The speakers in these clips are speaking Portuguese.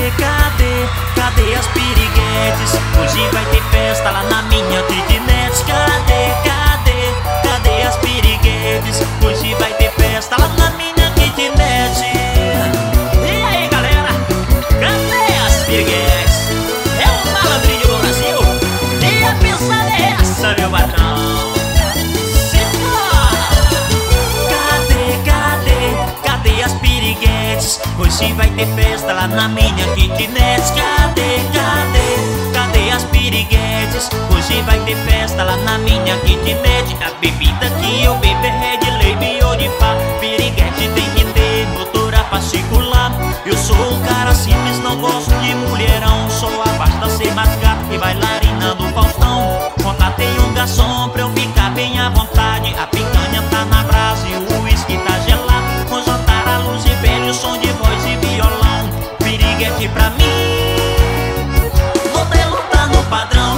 Cadê as piriguetes? Hoje vai ter festa lá na minha kitnet. Cadê as piriguetes? Hoje vai ter festa lá na minha kitnet. E aí, galera? Cadê as piriguetes? É o malandrinho do Brasil. E a pensada é essa, meu patrão? Cadê as piriguetes? Hoje vai ter festa lá na minha kitnet. Cadê as piriguetes? Hoje vai ter festa lá na minha kitnet. A bebida que eu bebo é Red Label ou de pá. Piriguete tem que ter motor a particular. Eu sou um cara simples, não gosto de mulherão. Sou abaixo da ser mais gato que bailarina do Faustão. Contratei um garçom pra eu ficar bem à vontade. A picanha tá na brasa e o uísque tá gelado. Com jantar à luz e velho, som de voz e violão. Piriguete pra mim, modelo tá no padrão.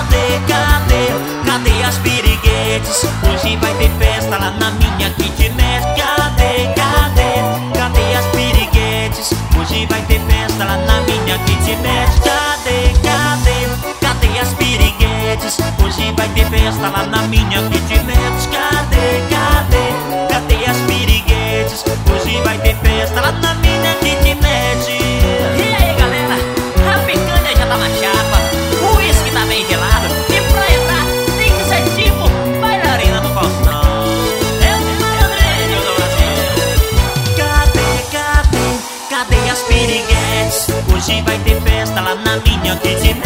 Cadê as piriguetes? Hoje vai ter festa lá na minha kitnet. Cadê as piriguetes? Hoje vai ter festa lá na minha kitnet. Cadê as piriguetes? Hoje vai ter festa lá na minha kitnet. Cadê as piriguetes? Hoje vai ter festa lá na minha kitnet. E aí, galera? A picanha já tá na chapa, o uísque tá bem gelado. E pra entrar tem que ser tipo bailarina do Faustão. É o malandrinho do Brasil. Cadê as piriguetes? Hoje vai ter festa lá na minha kitnet.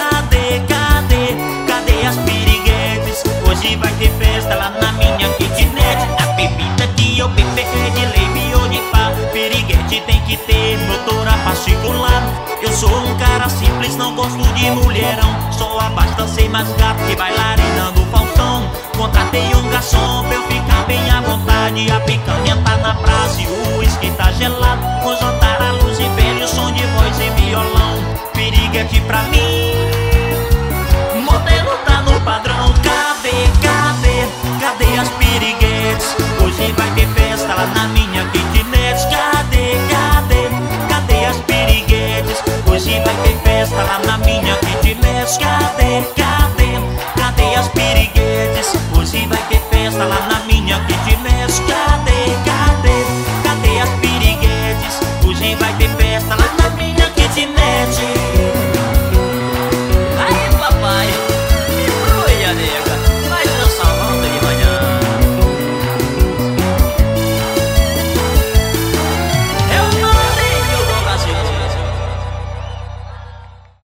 Cadê as piriguetes? Hoje vai ter festa lá na minha kitnet. A bebida que eu bebo é Red Label ou de pá. Piriguete tem que ter motor a particular. Eu sou um cara simples, não gosto de mulherão. Só abasta ser mais gato que bailarina do Faustão. Contratei um garçom pra eu ficar bem à vontade. A picanha tá na praça